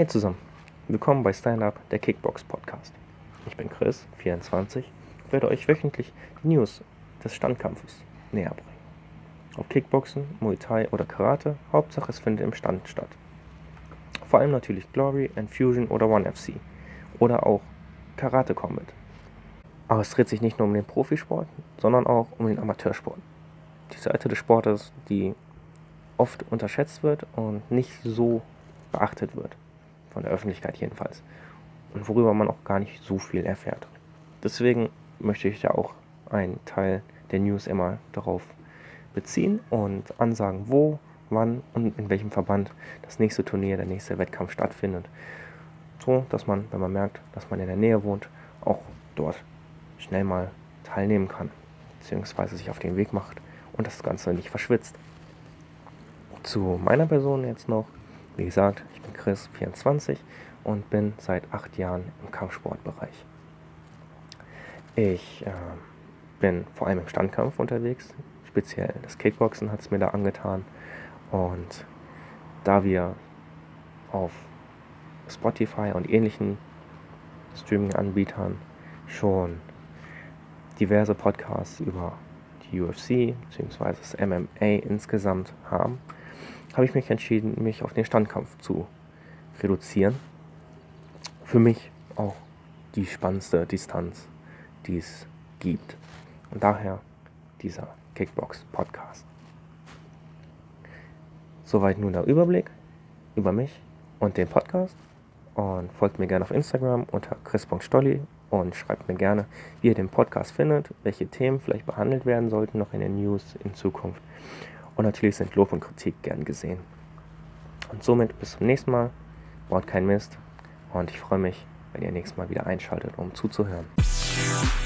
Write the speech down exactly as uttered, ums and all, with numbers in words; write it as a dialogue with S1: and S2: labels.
S1: Hey zusammen, willkommen bei Stand Up, der Kickbox Podcast. Ich bin Chris, vierundzwanzig, und werde euch wöchentlich die News des Standkampfes näher bringen. Ob Kickboxen, Muay Thai oder Karate, Hauptsache es findet im Stand statt. Vor allem natürlich Glory, Infusion oder One F C oder auch Karate Combat. Aber es dreht sich nicht nur um den Profisport, sondern auch um den Amateursport. Die Seite des Sportes, die oft unterschätzt wird und nicht so beachtet wird. Von der Öffentlichkeit jedenfalls. Und worüber man auch gar nicht so viel erfährt. Deswegen möchte ich ja auch einen Teil der News immer darauf beziehen und ansagen, wo, wann und in welchem Verband das nächste Turnier, der nächste Wettkampf stattfindet. So, dass man, wenn man merkt, dass man in der Nähe wohnt, auch dort schnell mal teilnehmen kann. Beziehungsweise sich auf den Weg macht und das Ganze nicht verschwitzt. Zu meiner Person jetzt noch. Wie gesagt, ich bin Chris, vierundzwanzig und bin seit acht Jahren im Kampfsportbereich. Ich äh, bin vor allem im Standkampf unterwegs, speziell das Kickboxen hat es mir da angetan. Und da wir auf Spotify und ähnlichen Streaming-Anbietern schon diverse Podcasts über die U F C bzw. das M M A insgesamt haben, habe ich mich entschieden, mich auf den Standkampf zu reduzieren. Für mich auch die spannendste Distanz, die es gibt. Und daher dieser Kickbox-Podcast. Soweit nun der Überblick über mich und den Podcast. Und folgt mir gerne auf Instagram unter chris punkt stolli und schreibt mir gerne, wie ihr den Podcast findet, welche Themen vielleicht behandelt werden sollten noch in den News in Zukunft. Und natürlich sind Lob und Kritik gern gesehen. Und somit bis zum nächsten Mal. Baut kein Mist. Und ich freue mich, wenn ihr nächstes Mal wieder einschaltet, um zuzuhören.